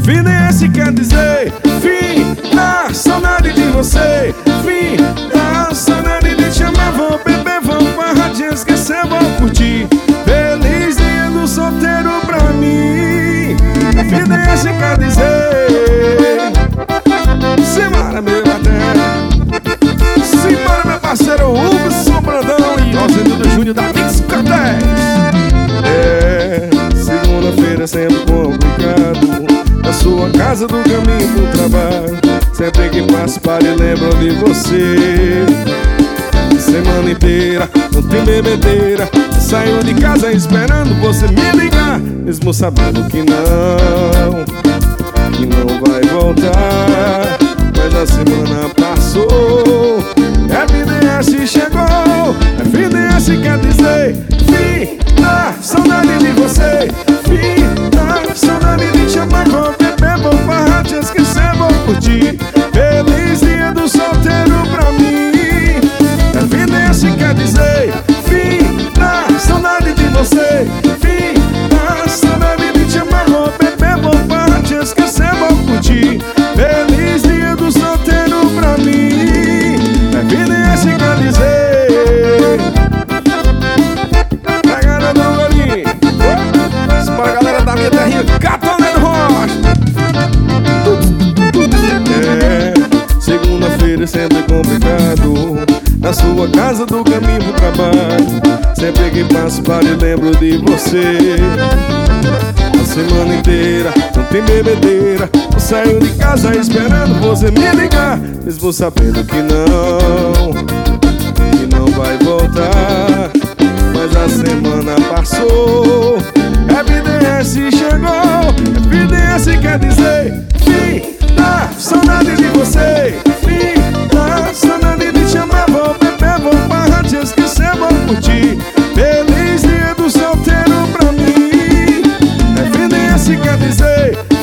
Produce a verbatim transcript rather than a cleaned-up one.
Evidência quer dizer fim da saudade de você, fim da saudade de te amar. Vou beber, vou barra de esquecer, vou curtir. Feliz dia do solteiro pra mim. Evidência quer dizer simbora, meu bater, simbora, meu parceiro Hugo Sobradão e Rosenildo Júnior da Mix Cortés. É, segunda-feira é sempre complicado, na sua casa do caminho pro trabalho. Sempre que passo para e lembro de você. Semana inteira não tem bebedeira, saio de casa esperando você me ligar, mesmo sabendo que não, que não vai voltar. Mas a semana passou, evidência chegou. Evidência quer dizer fim da saudade de você, fim da saudade de te amar. Vou beber, vou barrar, te esquecer, vou curtir. Feliz dia do solteiro pra mim. Evidência quer dizer fim da saudade de você, fim da saudade de te amar. Vou beber, vou barrar, te esquecer, vou curtir. Feliz dia do solteiro pra mim. Evidência quer dizer. Pegada do Golinho, isso pra galera da minha terrinha, Catolé do Rocha. É, segunda-feira é sempre complicado, na sua casa do caminho pro trabalho. Sempre que passo para e lembro de você. A semana inteira não tem bebedeira, eu saio de casa esperando você me ligar, mesmo sabendo que não, que não vai voltar. Mas a semana passou, evidência chegou. Evidência quer dizer fim da saudade de você, fim da saudade de te amar. Vou beber, vou barrar, te esquecer, vou curtir. Feliz dia do solteiro pra mim. Evidência quer dizer